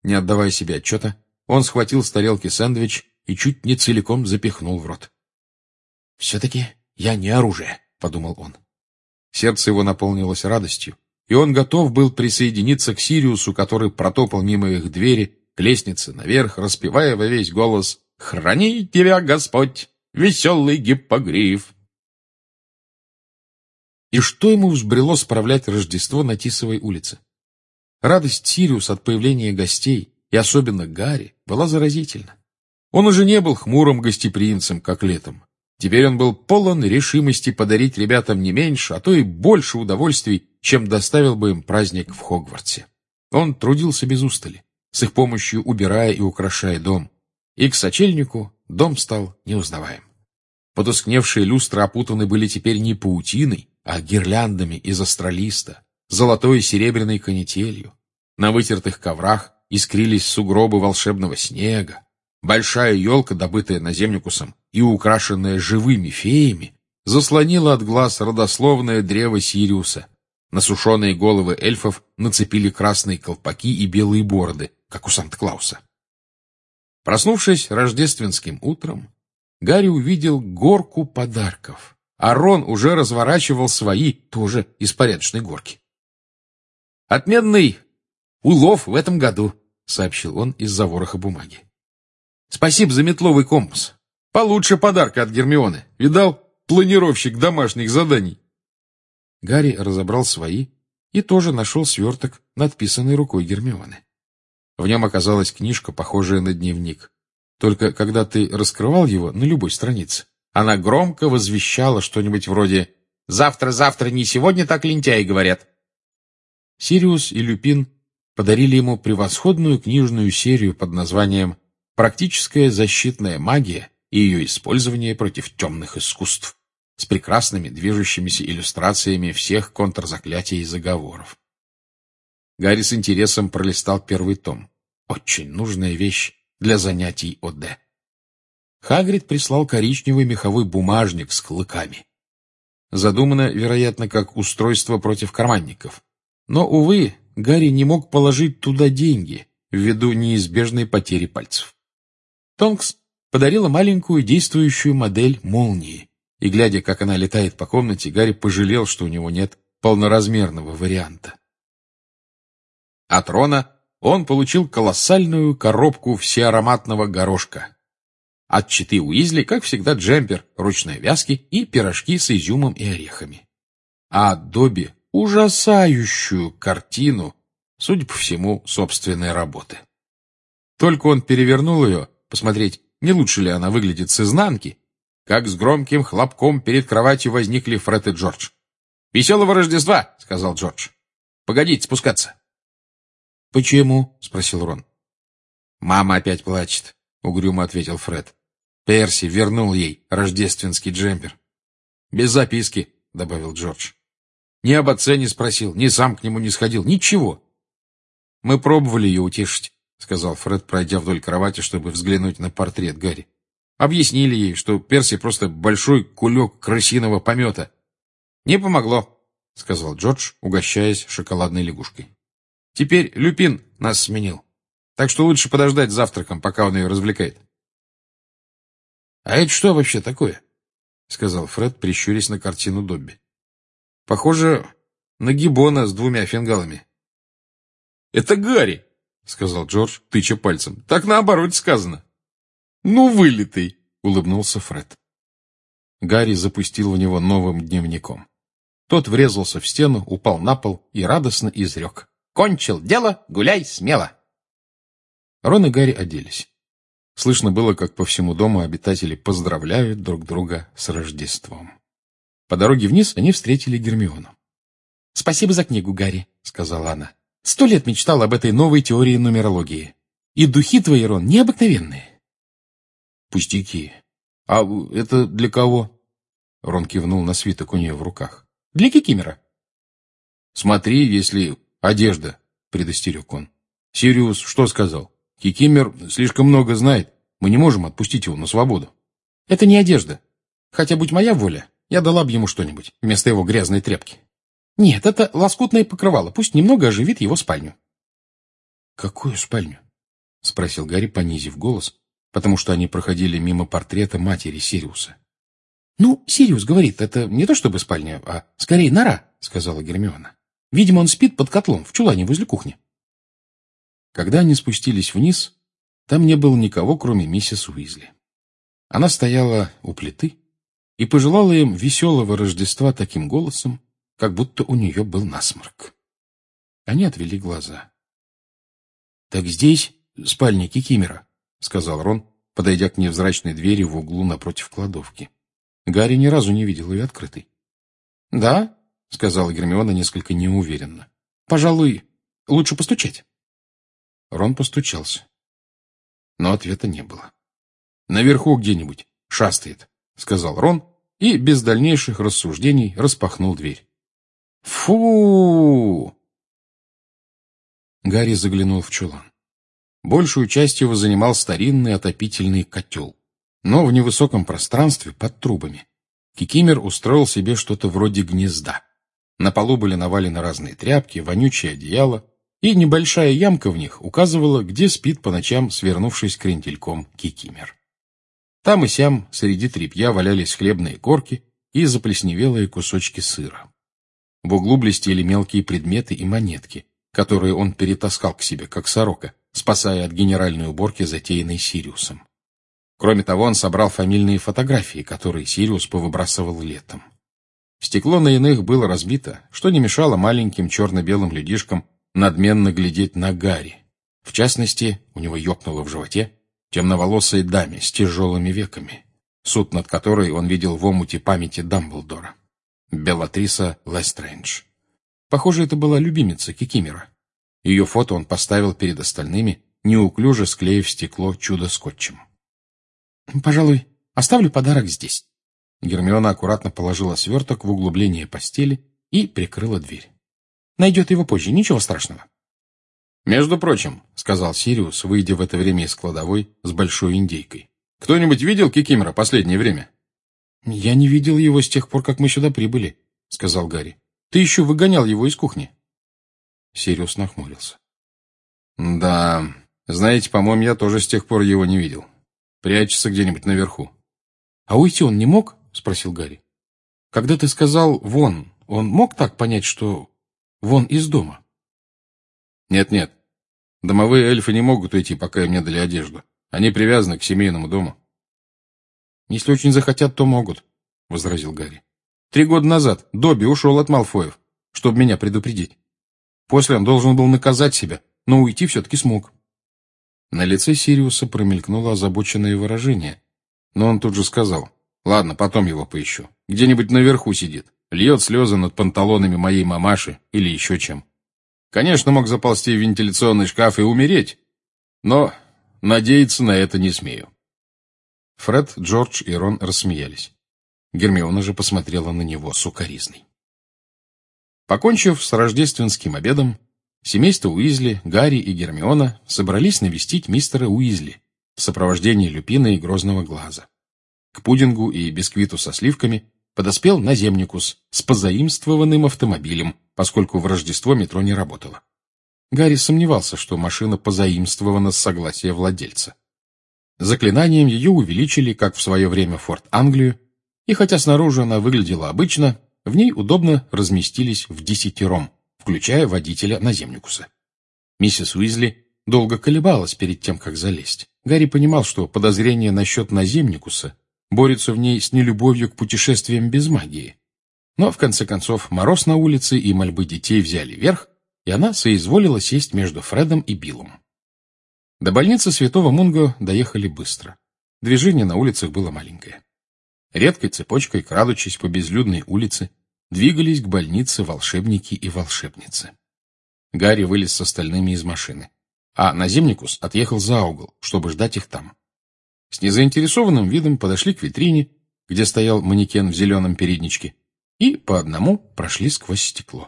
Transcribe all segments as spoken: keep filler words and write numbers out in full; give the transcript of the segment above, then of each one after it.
Не отдавая себе отчета, он схватил с тарелки сэндвич и чуть не целиком запихнул в рот. «Все-таки я не оружие», — подумал он. Сердце его наполнилось радостью, и он готов был присоединиться к Сириусу, который протопал мимо их двери, к лестнице наверх, распевая во весь голос «Храни тебя, Господь, веселый гиппогриф!» И что ему взбрело справлять Рождество на Тисовой улице? Радость Сириуса от появления гостей, и особенно Гарри, была заразительна. Он уже не был хмурым гостеприимцем, как летом. Теперь он был полон решимости подарить ребятам не меньше, а то и больше удовольствий, чем доставил бы им праздник в Хогвартсе. Он трудился без устали, с их помощью убирая и украшая дом. И к сочельнику дом стал неузнаваем. Потускневшие люстры опутаны были теперь не паутиной, а гирляндами из астролиста, золотой и серебряной канителью. На вытертых коврах искрились сугробы волшебного снега. Большая елка, добытая наземникусом и украшенная живыми феями, заслонила от глаз родословное древо Сириуса. На сушеные головы эльфов нацепили красные колпаки и белые бороды, как у Санта-Клауса. Проснувшись рождественским утром, Гарри увидел горку подарков, а Рон уже разворачивал свои, тоже из порядочной горки. «Отменный улов в этом году», — сообщил он из-за вороха бумаги. «Спасибо за метловый компас. Получше подарка от Гермионы. Видал? Планировщик домашних заданий». Гарри разобрал свои и тоже нашел сверток, надписанный рукой Гермионы. В нем оказалась книжка, похожая на дневник. Только когда ты раскрывал его на любой странице, она громко возвещала что-нибудь вроде «Завтра-завтра, не сегодня, так лентяи говорят». Сириус и Люпин подарили ему превосходную книжную серию под названием «Практическая защитная магия и ее использование против темных искусств», с прекрасными движущимися иллюстрациями всех контрзаклятий и заговоров. Гарри с интересом пролистал первый том. Очень нужная вещь для занятий ОД. Хагрид прислал коричневый меховой бумажник с клыками. Задумано, вероятно, как устройство против карманников. Но, увы, Гарри не мог положить туда деньги ввиду неизбежной потери пальцев. Тонкс подарила маленькую действующую модель молнии, и, глядя, как она летает по комнате, Гарри пожалел, что у него нет полноразмерного варианта. От Рона он получил колоссальную коробку всеароматного горошка. От Читы Уизли, как всегда, джемпер ручной вязки и пирожки с изюмом и орехами. А от Добби ужасающую картину, судя по всему, собственной работы. Только он перевернул ее, посмотреть, не лучше ли она выглядит с изнанки, как с громким хлопком перед кроватью возникли Фред и Джордж. «Веселого Рождества!» — сказал Джордж. «Погодите спускаться». «Почему?» — спросил Рон. «Мама опять плачет», — угрюмо ответил Фред. «Перси вернул ей рождественский джемпер». «Без записки», — добавил Джордж. «Ни об отце не спросил, ни сам к нему не сходил, ничего». «Мы пробовали ее утешить», — сказал Фред, пройдя вдоль кровати, чтобы взглянуть на портрет Гарри. «Объяснили ей, что Перси просто большой кулек крысиного помета». «Не помогло», — сказал Джордж, угощаясь шоколадной лягушкой. «Теперь Люпин нас сменил, так что лучше подождать с завтраком, пока он ее развлекает». «А это что вообще такое?» — сказал Фред, прищурясь на картину Добби. «Похоже на гиббона с двумя фингалами». «Это Гарри», — сказал Джордж, тыча пальцем. «Так наоборот сказано». «Ну, вылитый», — улыбнулся Фред. Гарри запустил в него новым дневником. Тот врезался в стену, упал на пол и радостно изрек: «Кончил дело, гуляй смело». Рон и Гарри оделись. Слышно было, как по всему дому обитатели поздравляют друг друга с Рождеством. По дороге вниз они встретили Гермиону. «Спасибо за книгу, Гарри», — сказала она. «Сто лет мечтал об этой новой теории нумерологии. И духи твои, Рон, необыкновенные». «Пустяки. А это для кого?» Рон кивнул на свиток у нее в руках. «Для Кикимера». «Смотри, если одежда», — предостерег он. «Сириус что сказал? Кикимер слишком много знает. Мы не можем отпустить его на свободу». «Это не одежда. Хотя, будь моя воля, я дала бы ему что-нибудь вместо его грязной тряпки. Нет, это лоскутное покрывало. Пусть немного оживит его спальню». «Какую спальню?» — спросил Гарри, понизив голос, потому что они проходили мимо портрета матери Сириуса. — Ну, Сириус говорит, это не то чтобы спальня, а скорее нора, — сказала Гермиона. — Видимо, он спит под котлом в чулане возле кухни. Когда они спустились вниз, там не было никого, кроме миссис Уизли. Она стояла у плиты и пожелала им веселого Рождества таким голосом, как будто у нее был насморк. Они отвели глаза. — Так здесь спальня Кикимора, — сказал Рон, подойдя к невзрачной двери в углу напротив кладовки. Гарри ни разу не видел ее открытой. — Да, — сказала Гермиона несколько неуверенно. — Пожалуй, лучше постучать. Рон постучался. Но ответа не было. — Наверху где-нибудь шастает, — сказал Рон и без дальнейших рассуждений распахнул дверь. — Фу! Гарри заглянул в чулан. Большую часть его занимал старинный отопительный котел, но в невысоком пространстве под трубами. Кикимор устроил себе что-то вроде гнезда. На полу были навалены разные тряпки, вонючее одеяло, и небольшая ямка в них указывала, где спит по ночам, свернувшись крентельком, Кикимор. Там и сям среди тряпья валялись хлебные корки и заплесневелые кусочки сыра. В углу блестели мелкие предметы и монетки, которые он перетаскал к себе, как сорока, спасая от генеральной уборки, затеянной Сириусом. Кроме того, он собрал фамильные фотографии, которые Сириус повыбрасывал летом. Стекло на иных было разбито, что не мешало маленьким черно-белым людишкам надменно глядеть на Гарри. В частности, у него ёкнуло в животе темноволосой даме с тяжелыми веками, суд над которой он видел в омуте памяти Дамблдора. Беллатриса Лестрейндж. Похоже, это была любимица Кикимора. Ее фото он поставил перед остальными, неуклюже склеив стекло чудо-скотчем. — Пожалуй, оставлю подарок здесь. Гермиона аккуратно положила сверток в углубление постели и прикрыла дверь. — Найдет его позже, ничего страшного. — Между прочим, — сказал Сириус, выйдя в это время из кладовой с большой индейкой. — Кто-нибудь видел Кикимора последнее время? — Я не видел его с тех пор, как мы сюда прибыли, — сказал Гарри. — Ты еще выгонял его из кухни. Сириус нахмурился. — Да, знаете, по-моему, я тоже с тех пор его не видел. Прячется где-нибудь наверху. — А уйти он не мог? — спросил Гарри. — Когда ты сказал «вон», он мог так понять, что «вон из дома»? — Нет-нет. Домовые эльфы не могут уйти, пока им не дали одежду. Они привязаны к семейному дому. — Если очень захотят, то могут, — возразил Гарри. — Три года назад Добби ушел от Малфоев, чтобы меня предупредить. После он должен был наказать себя, но уйти все-таки смог. На лице Сириуса промелькнуло озабоченное выражение, но он тут же сказал: «Ладно, потом его поищу. Где-нибудь наверху сидит, льет слезы над панталонами моей мамаши или еще чем. Конечно, мог заползти в вентиляционный шкаф и умереть, но надеяться на это не смею». Фред, Джордж и Рон рассмеялись. Гермиона же посмотрела на него с укоризной. Покончив с рождественским обедом, семейство Уизли, Гарри и Гермиона собрались навестить мистера Уизли в сопровождении Люпина и Грозного Глаза. К пудингу и бисквиту со сливками подоспел Наземникус с позаимствованным автомобилем, поскольку в Рождество метро не работало. Гарри сомневался, что машина позаимствована с согласия владельца. Заклинанием ее увеличили, как в свое время Форт Англию, и хотя снаружи она выглядела обычно, в ней удобно разместились вдесятером, включая водителя Наземникуса. Миссис Уизли долго колебалась перед тем, как залезть. Гарри понимал, что подозрение насчет Наземникуса борется в ней с нелюбовью к путешествиям без магии. Но, в конце концов, мороз на улице и мольбы детей взяли верх, и она соизволила сесть между Фредом и Биллом. До больницы Святого Мунго доехали быстро. Движение на улицах было маленькое. Редкой цепочкой, крадучись по безлюдной улице, двигались к больнице волшебники и волшебницы. Гарри вылез с остальными из машины, а Наземникус отъехал за угол, чтобы ждать их там. С незаинтересованным видом подошли к витрине, где стоял манекен в зеленом передничке, и по одному прошли сквозь стекло.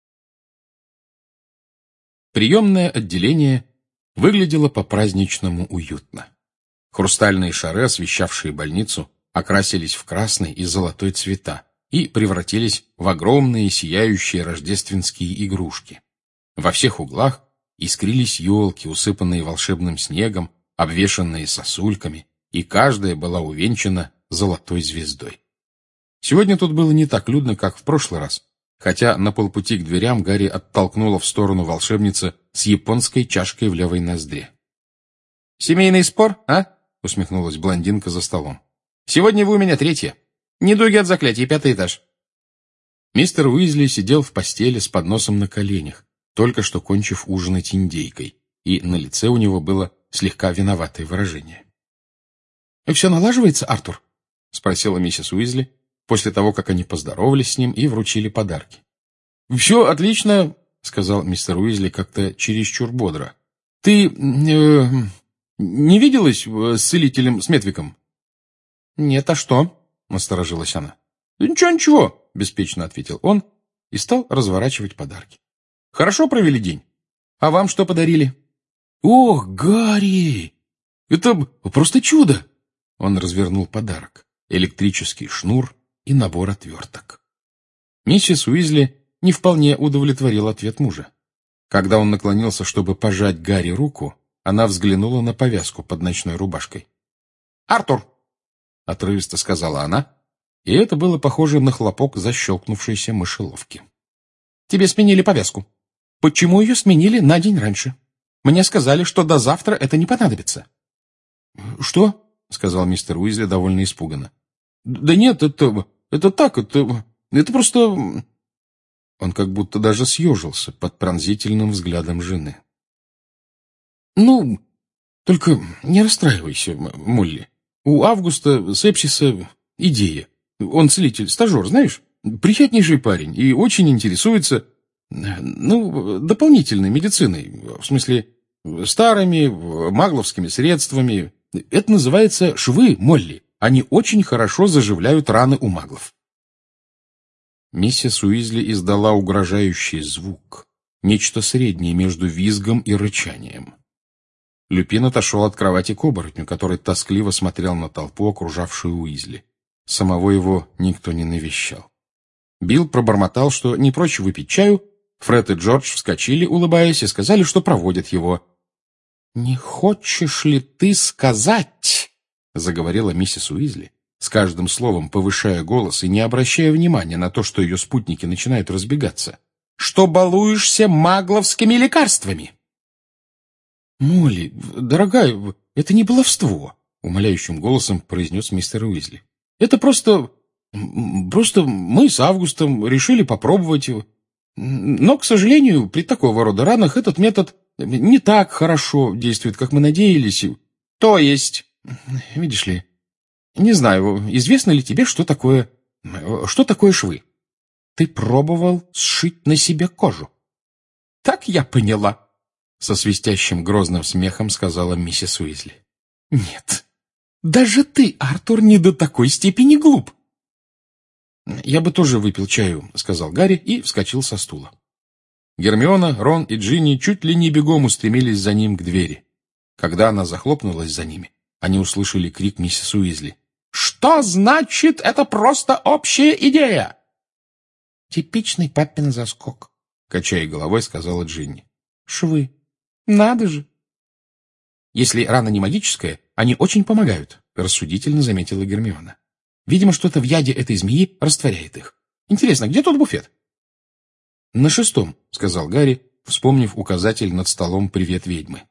Приемное отделение выглядело по-праздничному уютно. Хрустальные шары, освещавшие больницу, окрасились в красный и золотой цвета и превратились в огромные сияющие рождественские игрушки. Во всех углах искрились елки, усыпанные волшебным снегом, обвешанные сосульками, и каждая была увенчана золотой звездой. Сегодня тут было не так людно, как в прошлый раз, хотя на полпути к дверям Гарри оттолкнула в сторону волшебница с японской чашкой в левой ноздре. «Семейный спор, а?» — усмехнулась блондинка за столом. «Сегодня вы у меня третья. Недуги от заклятий, пятый этаж». Мистер Уизли сидел в постели с подносом на коленях, только что кончив ужинать индейкой, и на лице у него было слегка виноватое выражение. «Все налаживается, Артур?» — спросила миссис Уизли, после того, как они поздоровались с ним и вручили подарки. «Все отлично», — сказал мистер Уизли как-то чересчур бодро. «Ты э, не виделась с целителем Сметвиком?» «Нет, а что?» — насторожилась она. «Ничего, ничего», — беспечно ответил он и стал разворачивать подарки. «Хорошо провели день? А вам что подарили?» «Ох, Гарри! Это просто чудо!» Он развернул подарок. Электрический шнур и набор отверток. Миссис Уизли не вполне удовлетворил ответ мужа. Когда он наклонился, чтобы пожать Гарри руку, она взглянула на повязку под ночной рубашкой. «Артур!» — отрывисто сказала она, и это было похоже на хлопок защелкнувшейся мышеловки. «Тебе сменили повязку. Почему ее сменили на день раньше? Мне сказали, что до завтра это не понадобится». «Что?» — сказал мистер Уизли довольно испуганно. «Да нет, это... это так, это... это просто...» Он как будто даже съежился под пронзительным взглядом жены. «Ну, только не расстраивайся, Молли. У Августа Сепсиса идея. Он целитель, стажер, знаешь? Приятнейший парень и очень интересуется, ну, дополнительной медициной. В смысле, старыми магловскими средствами. Это называется швы, Молли. Они очень хорошо заживляют раны у маглов». Миссис Уизли издала угрожающий звук, нечто среднее между визгом и рычанием. Люпин отошел от кровати к оборотню, который тоскливо смотрел на толпу, окружавшую Уизли. Самого его никто не навещал. Билл пробормотал, что не прочь выпить чаю. Фред и Джордж вскочили, улыбаясь, и сказали, что проводят его. «Не хочешь ли ты сказать?» — заговорила миссис Уизли, с каждым словом повышая голос и не обращая внимания на то, что ее спутники начинают разбегаться. «Что балуешься магловскими лекарствами?» «Молли, дорогая, это не баловство», — умоляющим голосом произнес мистер Уизли. «Это просто... просто мы с Августом решили попробовать его. Но, к сожалению, при такого рода ранах этот метод не так хорошо действует, как мы надеялись. То есть, видишь ли, не знаю, известно ли тебе, что такое... что такое швы? Ты пробовал сшить на себе кожу?» «Так я поняла», — со свистящим грозным смехом сказала миссис Уизли. «Нет, даже ты, Артур, не до такой степени глуп». «Я бы тоже выпил чаю», — сказал Гарри и вскочил со стула. Гермиона, Рон и Джинни чуть ли не бегом устремились за ним к двери. Когда она захлопнулась за ними, они услышали крик миссис Уизли. «Что значит это просто общая идея?» «Типичный папин заскок», — качая головой, сказала Джинни. «Швы. Надо же». «Если рана не магическая, они очень помогают», — рассудительно заметила Гермиона. «Видимо, что-то в яде этой змеи растворяет их. Интересно, где тот буфет?» «На шестом», — сказал Гарри, вспомнив указатель над столом «Привет, ведьмы».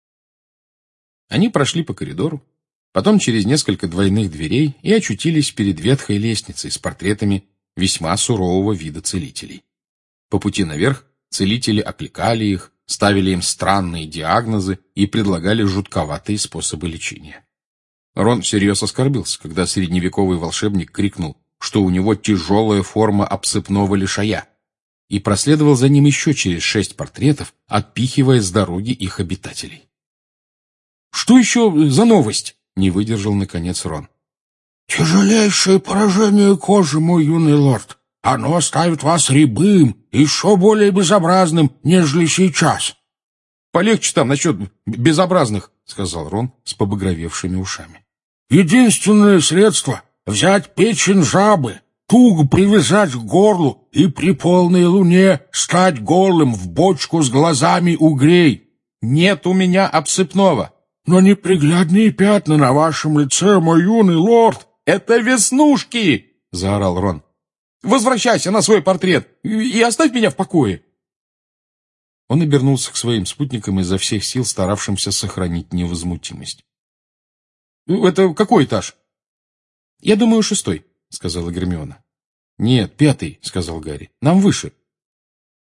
Они прошли по коридору, потом через несколько двойных дверей и очутились перед ветхой лестницей с портретами весьма сурового вида целителей. По пути наверх целители окликали их, ставили им странные диагнозы и предлагали жутковатые способы лечения. Рон всерьез оскорбился, когда средневековый волшебник крикнул, что у него тяжелая форма обсыпного лишая, и проследовал за ним еще через шесть портретов, отпихивая с дороги их обитателей. «Что еще за новость?» — не выдержал, наконец, Рон. «Тяжелейшее поражение кожи, мой юный лорд. Оно оставит вас рябым, еще более безобразным, нежели сейчас». «Полегче там насчет безобразных», — сказал Рон с побагровевшими ушами. «Единственное средство — взять печень жабы, туго привязать к горлу и при полной луне стать голым в бочку с глазами угрей. Нет у меня обсыпного. Но неприглядные пятна на вашем лице, мой юный лорд. Это веснушки, заорал Рон. Возвращайся на свой портрет и оставь меня в покое. Он обернулся к своим спутникам, изо всех сил старавшимся сохранить невозмутимость. «Это какой этаж?» «Я думаю, шестой», — сказала Гермиона. «Нет, пятый», — сказал Гарри. «Нам выше».